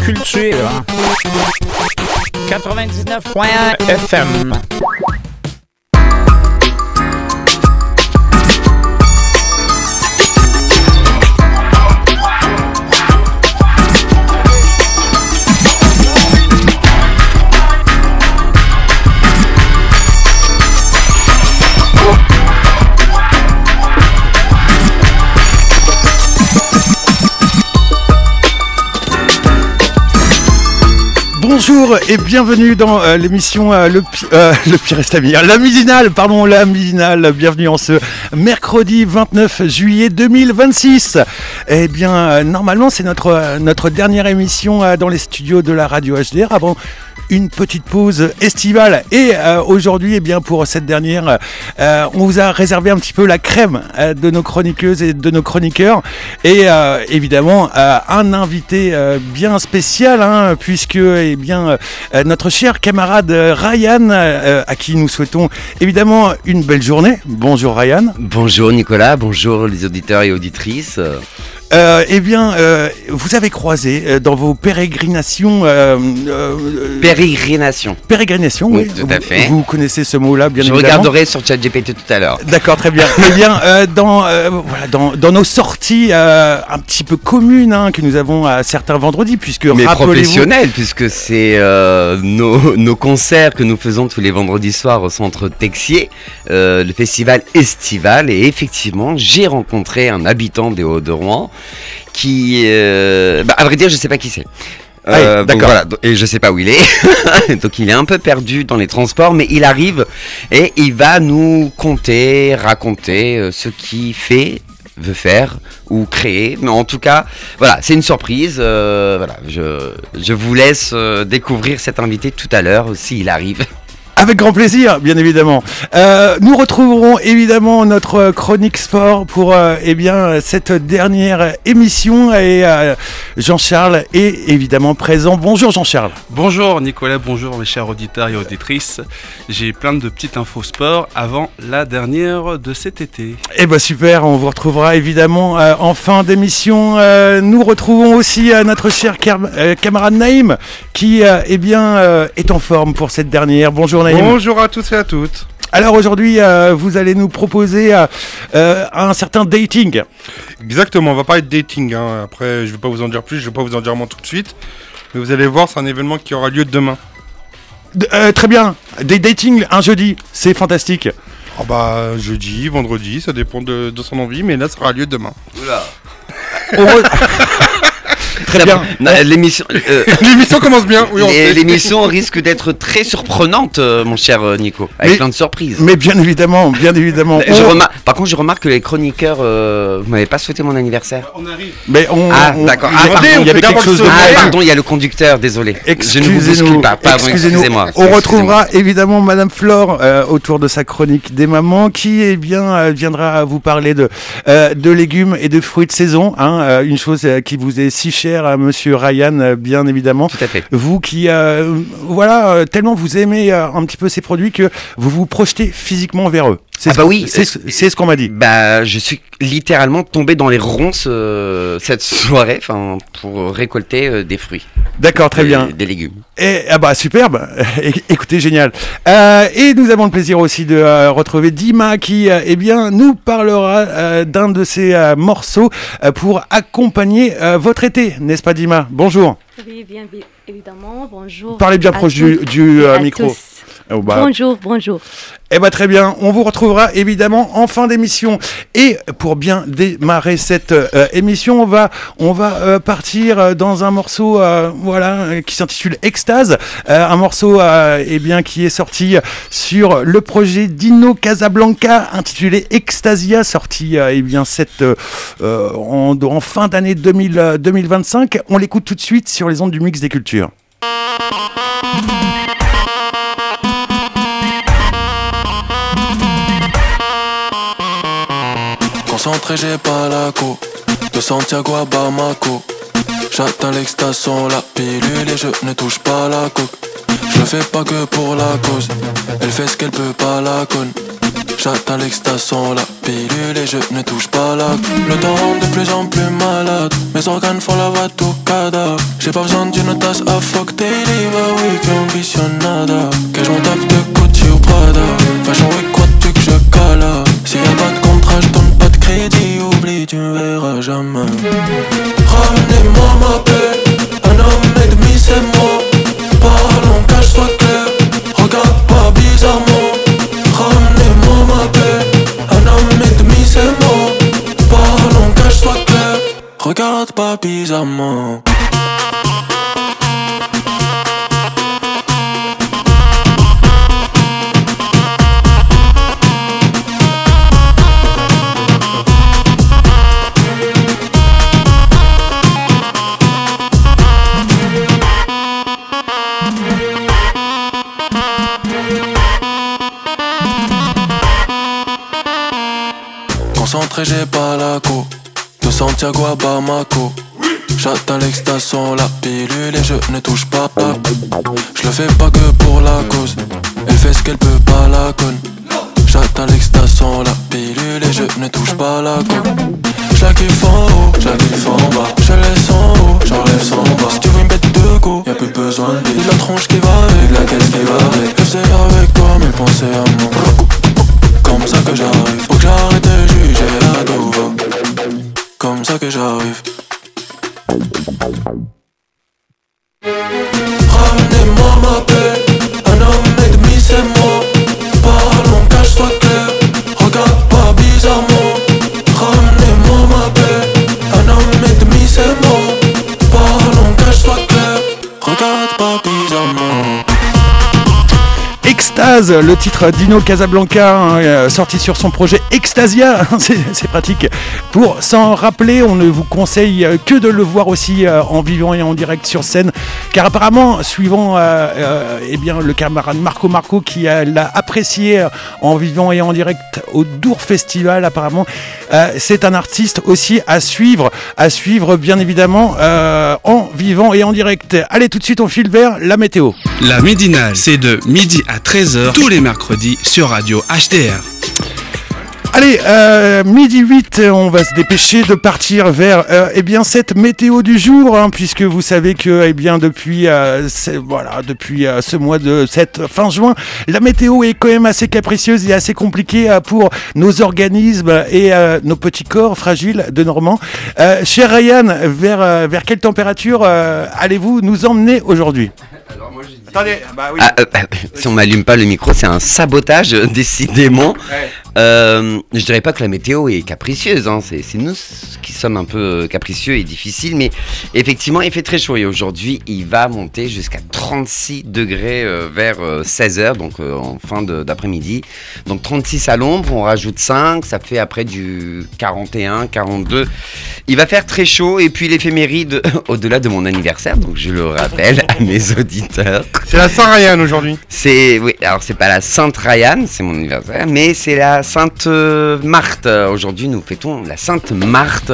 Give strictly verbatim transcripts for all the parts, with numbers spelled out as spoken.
culture. quatre-vingt-dix-neuf point un F M. Bonjour et bienvenue dans euh, l'émission euh, le, pi- euh, le pire est à venir, la midinale, pardon, la midinale. Bienvenue en ce mercredi vingt-neuf juillet deux mille vingt-six. Eh bien, euh, normalement, c'est notre euh, notre dernière émission euh, dans les studios de la radio H D R avant une petite pause estivale. Et euh, aujourd'hui, eh bien, pour cette dernière, euh, on vous a réservé un petit peu la crème euh, de nos chroniqueuses et de nos chroniqueurs. Et euh, évidemment, euh, un invité euh, bien spécial, hein, puisque eh bien, euh, notre cher camarade Ryan, euh, à qui nous souhaitons évidemment une belle journée. Bonjour Ryan. Bonjour Nicolas, bonjour les auditeurs et auditrices. Euh, eh bien, euh, vous avez croisé euh, dans vos pérégrinations... Euh, euh, Pérégrination. Pérégrination, oui. Oui, tout à fait. Vous, vous connaissez ce mot-là, bien Je évidemment. Je regarderai sur ChatGPT tout à l'heure. D'accord, très bien. Eh bien, euh, dans, euh, voilà, dans, dans nos sorties euh, un petit peu communes hein, que nous avons à certains vendredis, puisque Mais rappelez-vous... professionnel, puisque c'est euh, nos, nos concerts que nous faisons tous les vendredis soirs au centre Texier, euh, le festival estival. Et effectivement, j'ai rencontré un habitant des Hauts-de-Rouen qui, euh, bah, à vrai dire, je sais pas qui c'est. Euh, ah, donc voilà, et je sais pas où il est, donc il est un peu perdu dans les transports, mais il arrive et il va nous conter, raconter euh, ce qu'il fait, veut faire ou créer, mais en tout cas, voilà, c'est une surprise. Euh, voilà, je, je vous laisse euh, découvrir cet invité tout à l'heure s'il arrive. Avec grand plaisir, bien évidemment. Euh, nous retrouverons évidemment notre chronique sport pour euh, eh bien cette dernière émission et euh, Jean-Charles est évidemment présent. Bonjour Jean-Charles. Bonjour Nicolas, bonjour mes chers auditeurs et auditrices. J'ai plein de petites infos sport avant la dernière de cet été. Eh ben super, on vous retrouvera évidemment euh, en fin d'émission. Euh, nous retrouvons aussi euh, notre cher cam- euh, camarade Naïm qui euh, eh bien euh, est en forme pour cette dernière. Bonjour Naïm. Bonjour à tous et à toutes. Alors aujourd'hui, euh, vous allez nous proposer euh, euh, un certain dating. Exactement, on va parler de dating. Hein. Après, je ne vais pas vous en dire plus, je ne vais pas vous en dire moins tout de suite. Mais vous allez voir, c'est un événement qui aura lieu demain. De, euh, très bien, des dating un jeudi, c'est fantastique. Oh bah, jeudi, vendredi, ça dépend de, de son envie, mais là, ça aura lieu demain. Oula. Re... Très bien. Non, l'émission, euh, l'émission commence bien. Oui, on les- sait. l'émission risque d'être très surprenante, euh, mon cher euh, Nico, avec Mais- plein de surprises. Mais bien évidemment, bien évidemment. Je On- remarque- par contre, je remarque que les chroniqueurs, euh, vous m'avez pas souhaité mon anniversaire. On arrive. Mais on, Ah, on- d'accord. il y a- Ah, pardon, il y on avait fait quelque d'abord chose de le Ah, sommaire. pardon, il y a le conducteur, désolé. Je ne vous Excusez-nous, bouscule pas. Pardon, excusez-nous. excusez-moi. On Excusez-moi. retrouvera évidemment Madame Flore euh, autour de sa chronique des mamans qui eh bien euh, viendra vous parler de euh, de légumes et de fruits de saison. Hein, euh, une chose euh, qui vous est si chère à Monsieur Ryan, euh, bien évidemment. Tout à fait. Vous qui euh, voilà euh, tellement vous aimez euh, un petit peu ces produits que vous vous projetez physiquement vers eux. C'est Ah ce bah qu'on- oui, c'est, ce- c'est ce qu'on m'a dit. Bah, je suis littéralement tombé dans les ronces euh, cette soirée, enfin, pour récolter euh, des fruits. D'accord, très des, bien. Des légumes. Et, ah bah superbe, É- écoutez, génial. Euh, et nous avons le plaisir aussi de euh, retrouver Dima qui euh, eh bien, nous parlera euh, d'un de ses euh, morceaux euh, pour accompagner euh, votre été, n'est-ce pas Dima? Bonjour. Oui, bien bi- évidemment, bonjour. Parlez bien à proche tous du, du, et euh, à micro. tous. Oh, bah, Bonjour, bonjour. Eh bah très bien, on vous retrouvera évidemment en fin d'émission. Et pour bien démarrer cette euh, émission, on va, on va euh, partir euh, dans un morceau euh, voilà, euh, qui s'intitule Extase, euh, un morceau euh, eh bien, qui est sorti sur le projet Dino Casablanca intitulé Extasia, sorti euh, eh bien, cette, euh, en, en fin d'année deux mille, euh, deux mille vingt-cinq. On l'écoute tout de suite sur les ondes du Mix des Cultures. Concentré, j'ai pas la co. De Santiago à Bamako. J'atteins l'extase sans la pilule et je ne touche pas la coke. Je le fais pas que pour la cause. Elle fait ce qu'elle peut, pas la conne. J'atteins l'extastion, la pilule et je ne touche pas la. Le temps rend de plus en plus malade. Mes organes font la vatucada. J'ai pas besoin d'une tasse à fuck daily. Bah oui, que ambitionnada. Que je m'en tape de Gucci ou Prada. Fashion week, quoi tu que je cala. S'il y a pas de contrat, je donne pas de crédit. Oublie, tu me verras jamais. Ramenez-moi ma paix. Un homme et demi, c'est moi. Parlons, cache soit clair. Regarde pas bizarrement. Ramenez-moi ma paix. Un homme et demi, c'est moi. Parlons, cache soit clair. Regarde pas bizarrement. Concentré, j'ai pas la go. De Santiago à Bamako. J'atteins l'extastion, la pilule et je ne touche pas. Je le fais pas que pour la cause. Elle fait ce qu'elle peut, pas la conne. J'atteins l'extastion, la pilule et je ne touche pas la go. Je la kiffe en haut, je la kiffe en bas. Je laisse en haut, j'enlève son bas. Si tu veux une bête de go, y'a plus besoin de bille. La tronche qui va avec, la caisse qui va avec. Je sais avec toi, mais pensez à moi. Comme ça que j'arrive, faut que j'arrête de juger la douva. Comme ça que j'arrive. Ramenez-moi ma paix. Un homme et demi c'est moi. Parlons, cache soit clair. Regarde pas bizarrement. Ramenez-moi ma paix. Un homme et demi c'est moi. Parlons, cache soit clair. Regarde pas bizarrement. Extase, le titre d'Ino Casablanca, hein, sorti sur son projet Extasia, c'est, c'est pratique. Pour s'en rappeler, on ne vous conseille que de le voir aussi euh, en vivant et en direct sur scène, car apparemment, suivant euh, euh, eh bien, le camarade Marco Marco qui euh, l'a apprécié euh, en vivant et en direct au Dour Festival, apparemment, euh, c'est un artiste aussi à suivre, à suivre bien évidemment euh, en vivant et en direct. Allez, tout de suite, on file vers la météo. La Midinale, c'est de midi à treize heures tous les mercredis sur Radio H D R. Allez, euh, midi huit, on va se dépêcher de partir vers euh, eh bien, cette météo du jour, hein, puisque vous savez que eh bien, depuis, euh, voilà, depuis euh, ce mois de cette fin juin, la météo est quand même assez capricieuse et assez compliquée euh, pour nos organismes et euh, nos petits corps fragiles de Normand. Euh, cher Ryan, vers, euh, vers quelle température euh, allez-vous nous emmener aujourd'hui ? Alors moi j'ai dit... Attendez, bah oui. Ah, euh, si on m'allume pas le micro, c'est un sabotage, décidément. Ouais. Euh, je dirais pas que la météo est capricieuse, hein. c'est, c'est nous qui sommes un peu capricieux et difficiles, mais effectivement il fait très chaud et aujourd'hui il va monter jusqu'à trente-six degrés euh, vers euh, seize heures, donc euh, en fin de, d'après-midi. Donc trente-six à l'ombre, on rajoute cinq, ça fait après du quarante et un, quarante-deux. Il va faire très chaud et puis l'éphéméride au-delà de mon anniversaire, donc je le rappelle à mes auditeurs. C'est la Saint-Ryan aujourd'hui. C'est, oui, alors c'est pas la Sainte Ryan, c'est mon anniversaire, mais c'est la Sainte euh, Marthe. Aujourd'hui, nous fêtons la Sainte Marthe.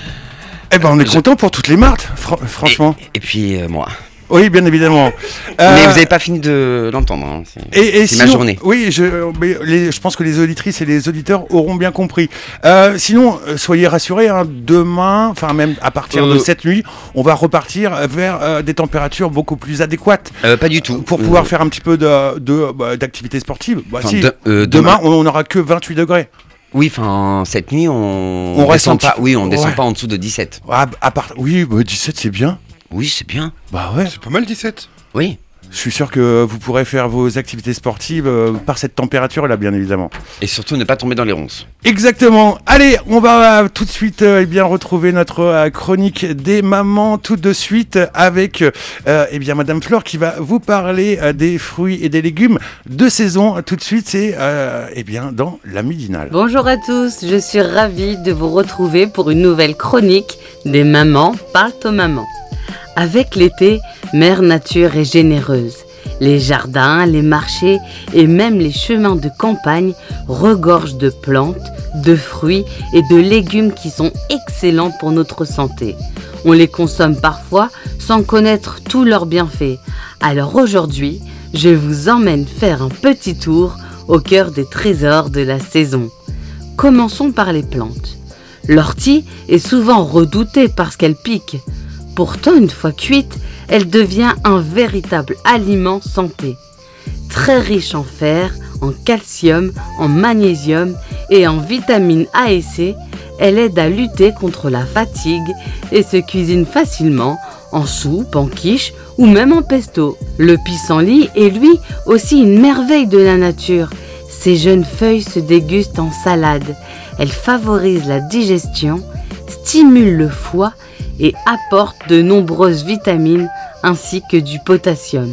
Eh ben, on est Je- content pour toutes les Marthes, fr- franchement. Et, et puis euh, moi. Oui, bien évidemment. Mais Euh, vous n'avez pas fini de l'entendre. Hein. C'est, Et, et c'est sinon, ma journée. Oui, je, mais les, je pense que les auditrices et les auditeurs auront bien compris. Euh, sinon, euh, soyez rassurés, hein, demain, enfin même à partir Euh, de cette nuit, on va repartir vers euh, des températures beaucoup plus adéquates Euh, pas du tout. pour pouvoir Euh, faire un petit peu de, de, bah, d'activité sportive. Bah, enfin, si, de- euh, demain, on n'aura que vingt-huit degrés. Oui, enfin, cette nuit, on, On on reste un descend pas. petit- Oui, on descend ouais. pas en dessous de dix-sept. Ah, à part... Oui, bah, dix-sept, c'est bien. Oui, c'est bien. Bah ouais. C'est pas mal dix-sept. Oui. Je suis sûr que vous pourrez faire vos activités sportives euh, par cette température-là, bien évidemment. Et surtout, ne pas tomber dans les ronces. Exactement. Allez, on va euh, tout de suite euh, eh bien retrouver notre euh, chronique des mamans tout de suite avec euh, eh bien Madame Flore qui va vous parler euh, des fruits et des légumes de saison. Tout de suite, c'est euh, eh bien dans la midinale. Bonjour à tous, je suis ravie de vous retrouver pour une nouvelle chronique des mamans parlent aux mamans. Avec l'été, Mère Nature est généreuse. Les jardins, les marchés et même les chemins de campagne regorgent de plantes, de fruits et de légumes qui sont excellents pour notre santé. On les consomme parfois sans connaître tous leurs bienfaits. Alors aujourd'hui, je vous emmène faire un petit tour au cœur des trésors de la saison. Commençons par les plantes. L'ortie est souvent redoutée parce qu'elle pique. Pourtant, une fois cuite, elle devient un véritable aliment santé. Très riche en fer, en calcium, en magnésium et en vitamines A et C, elle aide à lutter contre la fatigue et se cuisine facilement en soupe, en quiche ou même en pesto. Le pissenlit est lui aussi une merveille de la nature. Ses jeunes feuilles se dégustent en salade. Elles favorisent la digestion, stimulent le foie et apportent de nombreuses vitamines ainsi que du potassium.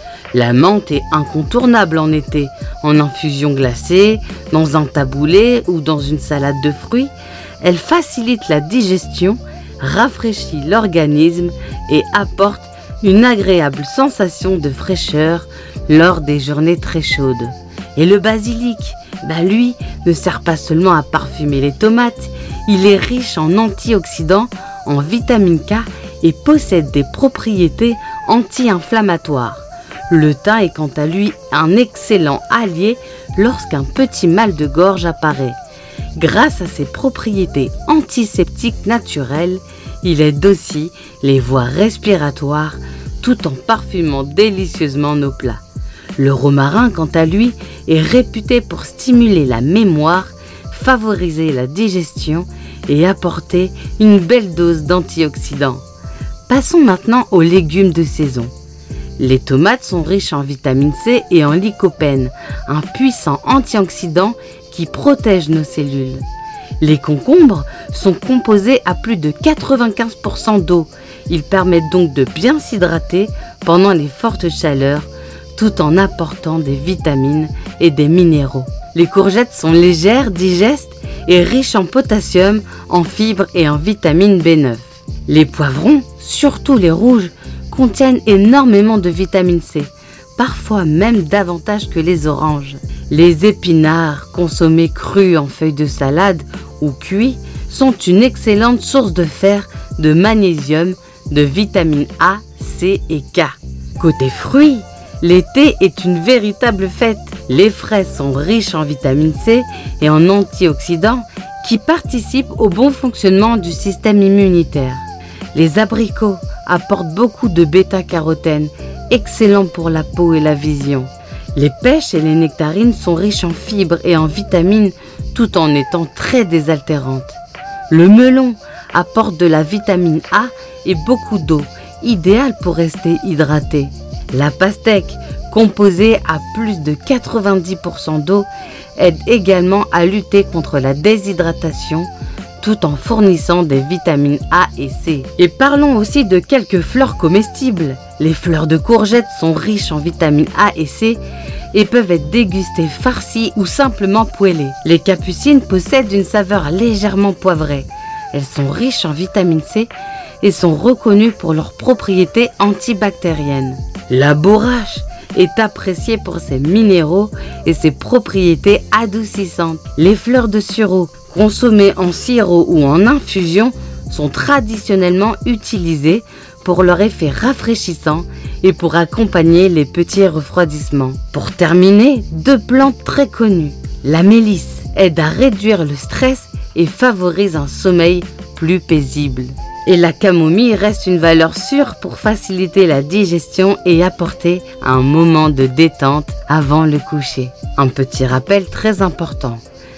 La menthe est incontournable en été, en infusion glacée, dans un taboulé ou dans une salade de fruits. Elle facilite la digestion, rafraîchit l'organisme et apporte une agréable sensation de fraîcheur lors des journées très chaudes. Et le basilic, bah lui, ne sert pas seulement à parfumer les tomates, il est riche en antioxydants, en vitamine K et possède des propriétés anti-inflammatoires. Le thym est quant à lui un excellent allié lorsqu'un petit mal de gorge apparaît. Grâce à ses propriétés antiseptiques naturelles, il aide aussi les voies respiratoires tout en parfumant délicieusement nos plats. Le romarin, quant à lui, est réputé pour stimuler la mémoire, favoriser la digestion et apporter une belle dose d'antioxydants. Passons maintenant aux légumes de saison. Les tomates sont riches en vitamine C et en lycopène, un puissant antioxydant qui protège nos cellules. Les concombres sont composés à plus de quatre-vingt-quinze pour cent d'eau. Ils permettent donc de bien s'hydrater pendant les fortes chaleurs, tout en apportant des vitamines et des minéraux. Les courgettes sont légères, digestes et riches en potassium, en fibres et en vitamine B neuf. Les poivrons, surtout les rouges, contiennent énormément de vitamine C, parfois même davantage que les oranges. Les épinards, consommés crus en feuilles de salade ou cuits, sont une excellente source de fer, de magnésium, de vitamine A, C et K. Côté fruits, l'été est une véritable fête. Les fraises sont riches en vitamine C et en antioxydants qui participent au bon fonctionnement du système immunitaire. Les abricots apportent beaucoup de bêta-carotène, excellent pour la peau et la vision. Les pêches et les nectarines sont riches en fibres et en vitamines tout en étant très désaltérantes. Le melon apporte de la vitamine A et beaucoup d'eau, idéal pour rester hydraté. La pastèque, composée à plus de quatre-vingt-dix pour cent d'eau, aide également à lutter contre la déshydratation tout en fournissant des vitamines A et C. Et parlons aussi de quelques fleurs comestibles. Les fleurs de courgettes sont riches en vitamines A et C et peuvent être dégustées farcies ou simplement poêlées. Les capucines possèdent une saveur légèrement poivrée. Elles sont riches en vitamine C et sont reconnues pour leurs propriétés antibactériennes. La borrache est appréciée pour ses minéraux et ses propriétés adoucissantes. Les fleurs de sureau, consommées en sirop ou en infusion, sont traditionnellement utilisées pour leur effet rafraîchissant et pour accompagner les petits refroidissements. Pour terminer, deux plantes très connues. La mélisse aide à réduire le stress et favorise un sommeil plus paisible. Et la camomille reste une valeur sûre pour faciliter la digestion et apporter un moment de détente avant le coucher. Un petit rappel très important.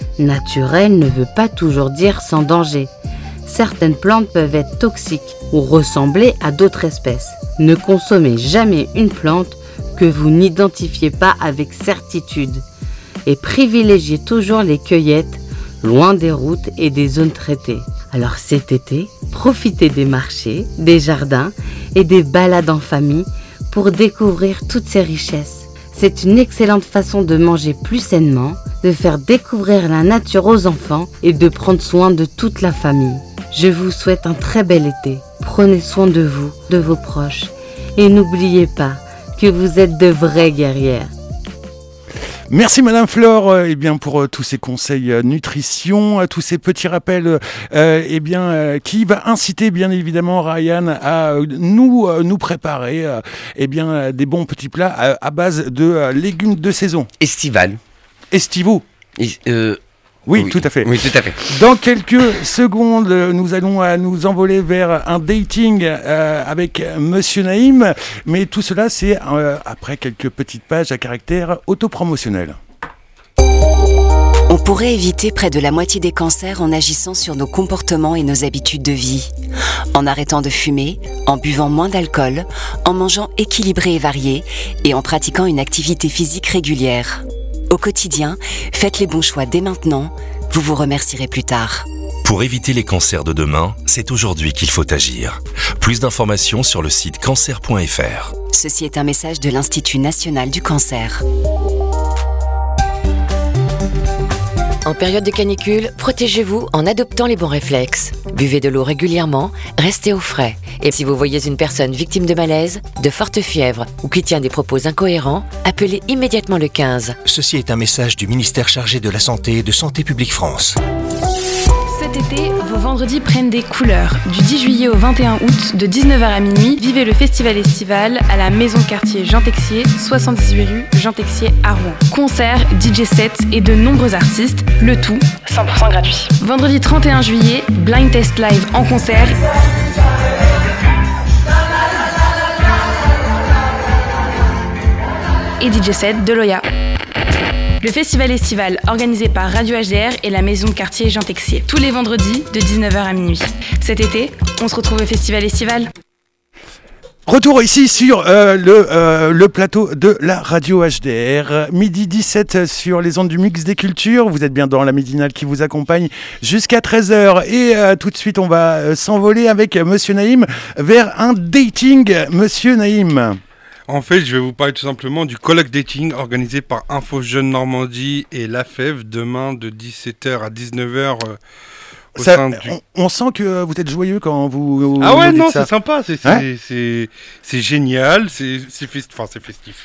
Naturel ne veut pas toujours dire sans danger. Certaines plantes peuvent être toxiques ou ressembler à d'autres espèces. Ne consommez jamais une plante que vous n'identifiez pas avec certitude et privilégiez toujours les cueillettes loin des routes et des zones traitées. Alors cet été, profitez des marchés, des jardins et des balades en famille pour découvrir toutes ces richesses. C'est une excellente façon de manger plus sainement, de faire découvrir la nature aux enfants et de prendre soin de toute la famille. Je vous souhaite un très bel été. Prenez soin de vous, de vos proches et n'oubliez pas que vous êtes de vraies guerrières. Merci Madame Flore euh, eh bien, pour euh, tous ces conseils euh, nutrition, euh, tous ces petits rappels euh, eh bien, euh, qui va inciter bien évidemment Ryan à euh, nous, euh, nous préparer euh, eh bien, euh, des bons petits plats à, à base de euh, légumes de saison. Estival. estivaux. Et, euh, Oui, oui, tout à fait. Oui, tout à fait. Dans quelques secondes, nous allons euh, nous envoler vers un dating euh, avec Monsieur Naïm. Mais tout cela, c'est euh, après quelques petites pages à caractère autopromotionnel. On pourrait éviter près de la moitié des cancers en agissant sur nos comportements et nos habitudes de vie. En arrêtant de fumer, en buvant moins d'alcool, en mangeant équilibré et varié et en pratiquant une activité physique régulière. Au quotidien, faites les bons choix dès maintenant, vous vous remercierez plus tard. Pour éviter les cancers de demain, c'est aujourd'hui qu'il faut agir. Plus d'informations sur le site cancer point f r. Ceci est un message de l'Institut national du cancer. En période de canicule, protégez-vous en adoptant les bons réflexes. Buvez de l'eau régulièrement, restez au frais. Et si vous voyez une personne victime de malaise, de forte fièvre ou qui tient des propos incohérents, appelez immédiatement le quinze. Ceci est un message du ministère chargé de la Santé et de Santé publique France. Cet été, vos vendredis prennent des couleurs. Du dix juillet au vingt et un août, de dix-neuf heures à minuit, vivez le festival estival à la maison de quartier Jean Texier, soixante-dix-huit rue Jean Texier à Rouen. Concerts, D J sets et de nombreux artistes, le tout cent pour cent gratuit. Vendredi trente et un juillet, Blind Test Live en concert. Et D J set de Loya. Le festival estival organisé par Radio H D R et la maison de quartier Jean Texier. Tous les vendredis de dix-neuf heures à minuit. Cet été, on se retrouve au festival estival. Retour ici sur euh, le, euh, le plateau de la Radio H D R, midi dix-sept sur les ondes du Mix des Cultures. Vous êtes bien dans la midinale qui vous accompagne jusqu'à treize heures. Et euh, tout de suite, on va euh, s'envoler avec Monsieur Naïm vers un dating. Monsieur Naïm. En fait, je vais vous parler tout simplement du colloque dating organisé par Info Jeunes Normandie et la F E V demain de dix-sept heures à dix-neuf heures. Euh, au ça, sein du... on, on sent que vous êtes joyeux quand vous. Ah ouais, vous non, dites ça. c'est sympa, c'est, c'est, hein c'est, c'est génial, c'est, c'est, fest... enfin, c'est festif.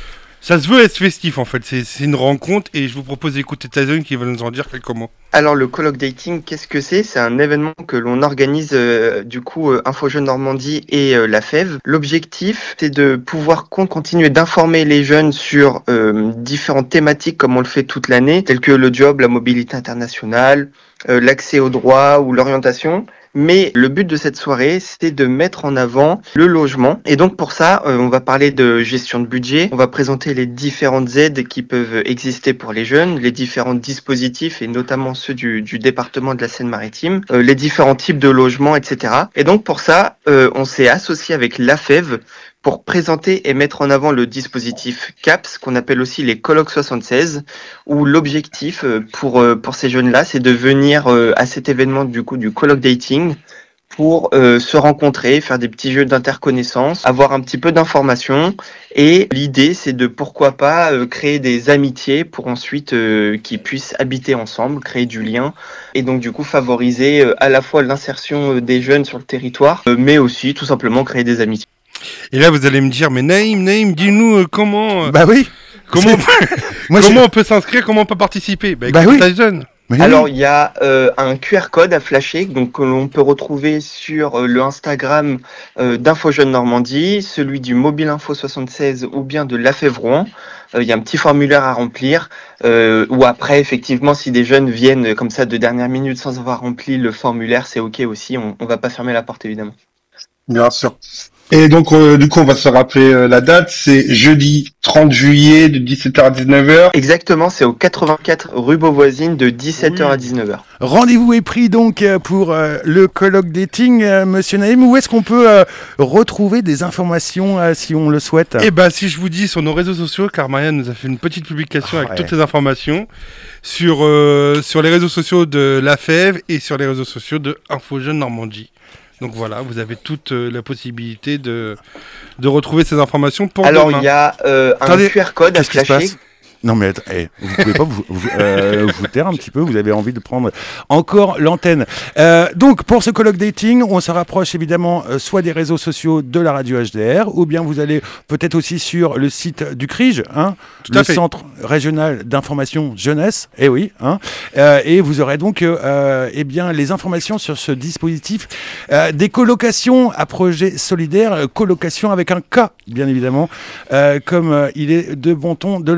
Ça se veut être festif en fait, c'est, c'est une rencontre et je vous propose d'écouter Tyson qui va nous en dire quelques mots. Alors le colloque dating, qu'est-ce que c'est ? C'est un événement que l'on organise euh, du coup euh, Info Jeunes Normandie et euh, la F E V. L'objectif c'est de pouvoir con- continuer d'informer les jeunes sur euh, différentes thématiques comme on le fait toute l'année, telles que le job, la mobilité internationale, euh, l'accès aux droits ou l'orientation. Mais le but de cette soirée, c'est de mettre en avant le logement. Et donc pour ça, euh, on va parler de gestion de budget. On va présenter les différentes aides qui peuvent exister pour les jeunes, les différents dispositifs et notamment ceux du, du département de la Seine-Maritime, euh, les différents types de logements, et cetera. Et donc pour ça, euh, on s'est associé avec l'A F E V pour présenter et mettre en avant le dispositif C A P S, qu'on appelle aussi les colloques soixante-seize, où l'objectif pour, pour ces jeunes-là, c'est de venir à cet événement du coup du colloque dating pour euh, se rencontrer, faire des petits jeux d'interconnaissance, avoir un petit peu d'informations. Et l'idée, c'est de pourquoi pas euh, créer des amitiés pour ensuite euh, qu'ils puissent habiter ensemble, créer du lien et donc du coup favoriser euh, à la fois l'insertion euh, des jeunes sur le territoire, euh, mais aussi tout simplement créer des amitiés. Et là, vous allez me dire, mais Naïm, Naïm, dis-nous euh, comment. Euh, bah oui. Comment, on peut, Moi, comment on peut s'inscrire, comment on peut participer. Bah, bah oui. Tyson. Mais Alors oui. il y a euh, un Q R code à flasher donc que l'on peut retrouver sur euh, le Instagram euh, d'Info Jeunes Normandie, celui du Mobile Info soixante-seize ou bien de l'A F E V Rouen. Il euh, y a un petit formulaire à remplir euh, ou après effectivement si des jeunes viennent comme ça de dernière minute sans avoir rempli le formulaire, c'est ok aussi. On, on va pas fermer la porte évidemment. Bien sûr. Et donc, euh, du coup, on va se rappeler euh, la date. C'est jeudi trente juillet de dix-sept heures à dix-neuf heures. Exactement, c'est au quatre-vingt-quatre rue Beauvoisine de dix-sept heures oui. à dix-neuf heures. Rendez-vous est pris donc pour euh, le colloque dating, euh, Monsieur Naïm. Où est-ce qu'on peut euh, retrouver des informations euh, si on le souhaite ? Eh ben, si je vous dis sur nos réseaux sociaux, car Marianne nous a fait une petite publication oh, avec ouais. toutes les informations sur, euh, sur les réseaux sociaux de l'A F E V et sur les réseaux sociaux de Info Jeunes Normandie. Donc voilà, vous avez toute euh, la possibilité de, de retrouver ces informations pour Alors, demain. il y a euh, un Attendez, Q R code à flasher. Non mais attends, hey, vous pouvez pas vous, vous, euh, vous taire un petit peu, vous avez envie de prendre encore l'antenne. Euh, donc pour ce colloque dating, on se rapproche évidemment euh, soit des réseaux sociaux de la radio H D R, ou bien vous allez peut-être aussi sur le site du C R I J, hein, le fait. Centre régional d'information jeunesse, eh oui, hein, euh, et vous aurez donc euh, eh bien, les informations sur ce dispositif euh, des colocations à projet solidaire, colocation avec un K bien évidemment, euh, comme euh, il est de bon ton de le dire.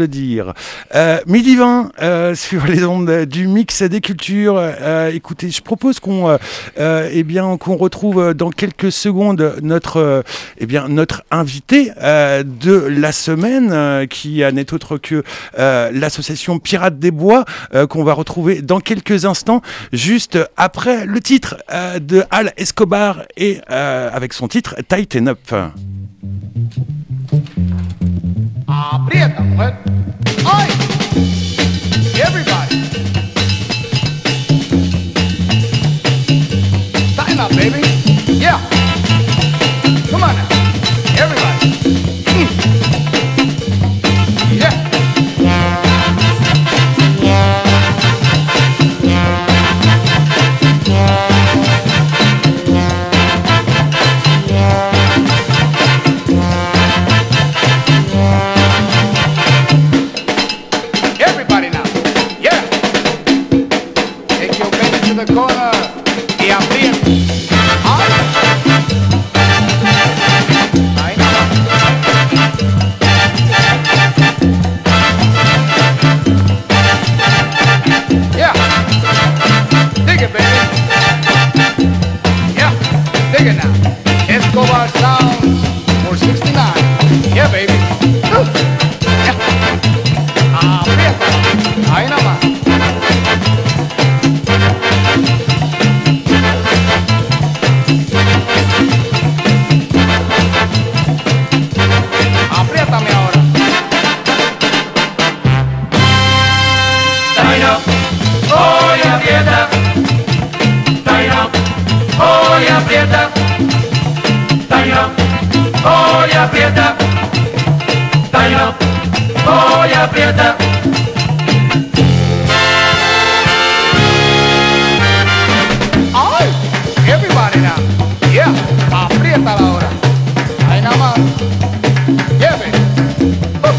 dire. Euh, midi vingt euh, sur les ondes du mix des cultures. Euh, écoutez, je propose qu'on euh, euh, eh bien, qu'on retrouve dans quelques secondes notre, euh, eh bien, notre invité euh, de la semaine, euh, qui n'est autre que euh, l'association Pirates des Bois, euh, qu'on va retrouver dans quelques instants, juste après le titre euh, de Al Escobar et euh, avec son titre Tighten Up. Aprieta, mujer. ¡Ay! Everybody. Tighten up, baby. Yeah. Come on now. Everybody. Mm. Yeah. The corner y aprieta. Ahí nada más. Yeah. Dig it, baby. Yeah. Dig it now. Escobar sounds for sixty-nine. Yeah, baby. Uh. Yeah. Aprieta. Ahí nada más. Apriétame ahora. Tighten up, oh y aprieta. Tighten up, oh y aprieta. Tighten up, oh y aprieta. Tighten up, oh y aprieta. Ay, everybody now. Yeah, apriétala ahora. Ahí nada más. Yeah, baby. Oh.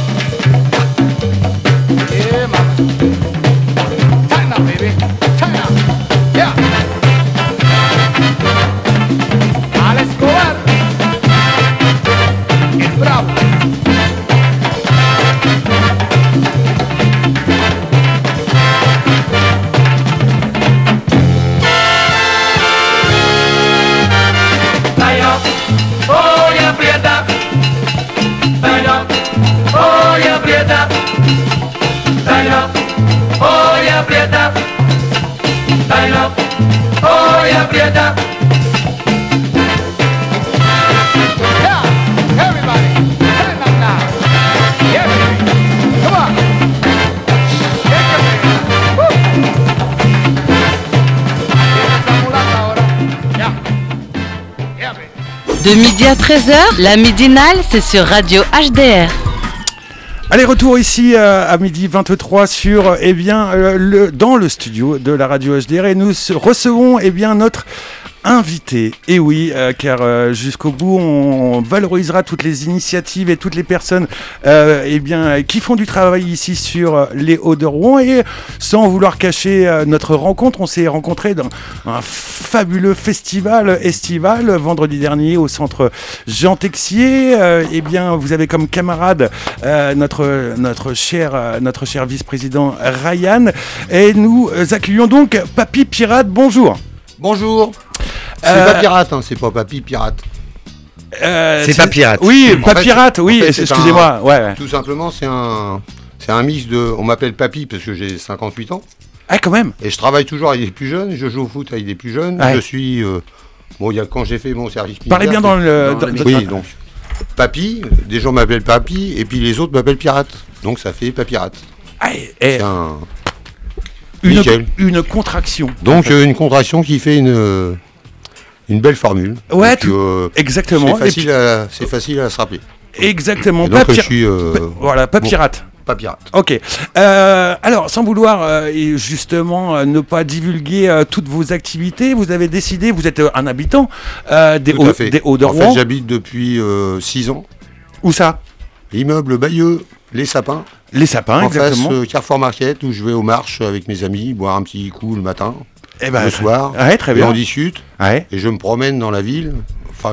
Yeah, mama. Tighten up, baby. Tighten up. Yeah. Al Escobar. El bravo. Tighten up. Oh, y aprieta. Tighten up, oh y aprieta. Tighten up, oh y aprieta. Tighten up, oh y aprieta. Yeah, everybody, tighten up now. Yeah, baby, come on. Shake your baby. Woo. Esta mulata ahora. Yeah, yeah, baby. De midi à treize heures, la midinale, c'est sur Radio H D R. Allez, retour ici euh, à midi vingt-trois sur, eh bien, euh, le, dans le studio de la Radio H D R, et nous recevons, eh bien, notre invité. Et oui, euh, car euh, jusqu'au bout, on valorisera toutes les initiatives et toutes les personnes euh, eh bien, qui font du travail ici sur les Hauts-de-Rouen. Et sans vouloir cacher euh, notre rencontre, on s'est rencontrés dans un fabuleux festival estival vendredi dernier au centre Jean Texier. Euh, eh bien, vous avez comme camarade euh, notre, notre, cher, euh, notre cher vice-président Ryan. Et nous accueillons donc Papy Pirate. Bonjour. Bonjour. C'est Euh, pas pirate, hein, c'est pas Papy Pirate. Euh, C'est pas pirate. Oui, En pas fait, pirate, oui, en fait, c'est excusez-moi. un- Ouais, ouais. Tout simplement, c'est un, c'est un mix de. On m'appelle Papy parce que j'ai cinquante-huit ans. Ah, quand même. Et je travaille toujours avec les plus jeunes. Je joue au foot avec les plus jeunes. Ouais. Je suis. euh, bon, il y a quand j'ai fait mon service militaire. Parlez bien dans le- dans- oui, dans- donc. Papy, des gens m'appellent Papy, et puis les autres m'appellent Pirate. Donc ça fait Papyrate. Ah, et- C'est un. Une, Nickel. une contraction. Donc en fait. euh, une contraction qui fait une, euh, une belle formule. Ouais, Et puis, tout- euh, exactement. C'est facile, Et puis- à, c'est facile à se rappeler. Exactement. Et donc Pas je pir- suis... euh, pa- voilà, pas bon, pirate. Pas pirate. Ok. Euh, alors, sans vouloir euh, et justement euh, ne pas divulguer euh, toutes vos activités, vous avez décidé, vous êtes euh, un habitant euh, des Tout à Hauts- fait. des Hauts-de-Rouen. En fait, j'habite depuis six ans. Où ça? L'immeuble Bayeux, Les Sapins. Les Sapins, en exactement. face euh, Carrefour Market, où je vais aux marches avec mes amis, boire un petit coup le matin, Eh ben, le très- soir. ouais, très et bien. on discute. Ouais. Et je me promène dans la ville. Enfin, je,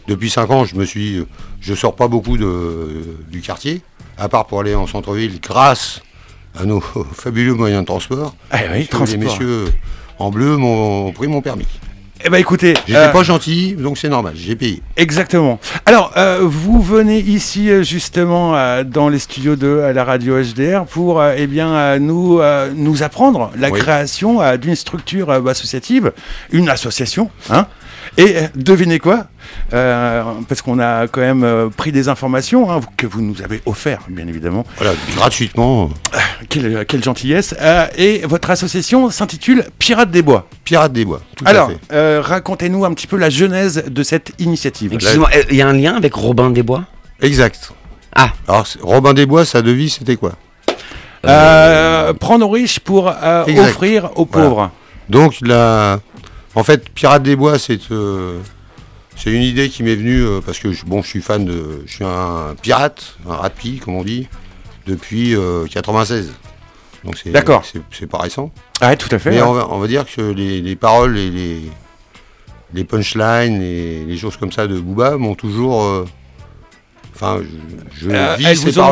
depuis cinq ans, je me suis, je sors pas beaucoup de, du quartier, à part pour aller en centre-ville, grâce à nos fabuleux moyens de transport. Ah oui, transport. Les messieurs en bleu m'ont pris mon permis. Eh ben écoutez, j'étais euh, pas gentil, donc c'est normal, j'ai payé. Exactement. Alors, euh, vous venez ici euh, justement euh, dans les studios de euh, la radio H D R pour euh, eh bien euh, nous euh, nous apprendre la Oui. création euh, d'une structure euh, associative, une association, hein. Et euh, devinez quoi, euh, parce qu'on a quand même euh, pris des informations hein, que vous nous avez offert, bien évidemment. Voilà, gratuitement. Euh, quelle, quelle gentillesse. Euh, et votre association s'intitule Pirates des Bois. Pirates des Bois. Tout Alors, à fait. euh, racontez-nous un petit peu la genèse de cette initiative. Excusez-moi, il y a un lien avec Robin des Bois? Exact. Ah. Alors, Robin des Bois, sa devise, c'était quoi? Euh, prendre aux riches pour euh, Exact. offrir aux Voilà. pauvres. Donc, la... en fait, Pirates des Bois, c'est euh, c'est une idée qui m'est venue euh, parce que je, bon, je suis fan de. Je suis un pirate, un rapi, comme on dit, depuis euh, quatre-vingt-seize. Donc, c'est, D'accord. c'est, c'est pas récent. Ah ouais, tout à fait. Mais ouais. on, va, on va dire que les, les paroles et les, les punchlines et les choses comme ça de Booba m'ont toujours. euh, Enfin, je, je Euh, vis elles ces vous ont paroles-là.